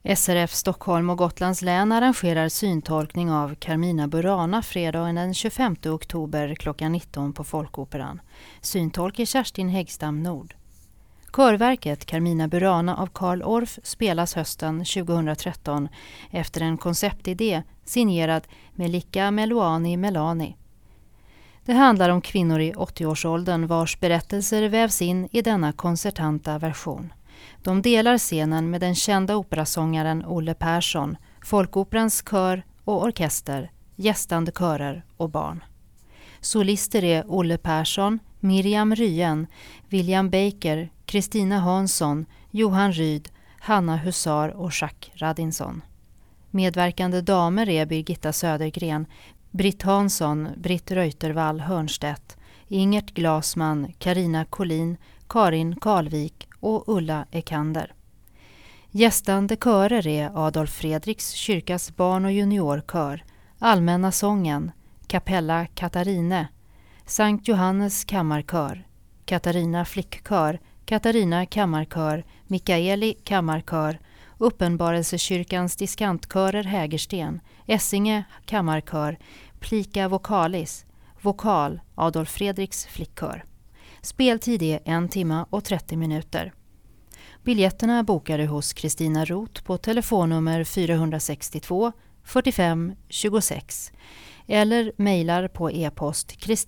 SRF Stockholm och Gotlands län arrangerar syntolkning av Carmina Burana fredagen den 25 oktober klockan 19 på Folkoperan. Syntolk är Kerstin Häggstam Nord. Körverket Carmina Burana av Carl Orff spelas hösten 2013 efter en konceptidé signerad Melika Meluani Melani. Det handlar om kvinnor i 80-årsåldern vars berättelser vävs in i denna koncertanta version. De delar scenen med den kända operasångaren Olle Persson, Folkoperans kör och orkester, gästande körer och barn. Solister är Olle Persson, Miriam Ryen, William Baker, Kristina Hansson, Johan Ryd, Hanna Husar och Jacques Radinson. Medverkande damer är Birgitta Södergren, Britt Hansson, Britt Reutervall Hörnstedt, Ingert Glasman, Carina Collin, Karin Karlvik och Ulla Ekander. Gästande körer är Adolf Fredriks kyrkas barn- och juniorkör, Allmänna sången, Kapella Katarine, Sankt Johannes kammarkör, Katarina flickkör, Katarina kammarkör, Mikaeli kammarkör, Uppenbarelsekyrkans diskantkörer Hägersten, Essinge kammarkör, Plika vokalis, vokal Adolf Fredriks flickkör. Speltid är 1 timme och 30 minuter. Biljetterna bokade hos Kristina Roth på telefonnummer 462 45 26 eller mejlar på e-post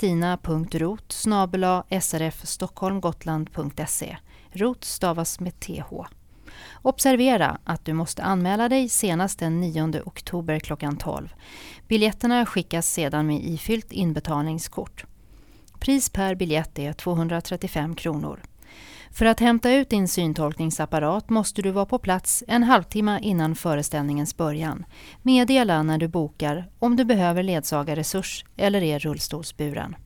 kristina.roth@srfstockholmgotland.se. Roth stavas med TH. Observera att du måste anmäla dig senast den 9 oktober klockan 12. Biljetterna skickas sedan med ifyllt inbetalningskort. Pris per biljett är 235 kronor. För att hämta ut din syntolkningsapparat måste du vara på plats en halvtimme innan föreställningens början. Meddela när du bokar om du behöver ledsagarresurs eller är rullstolsburen.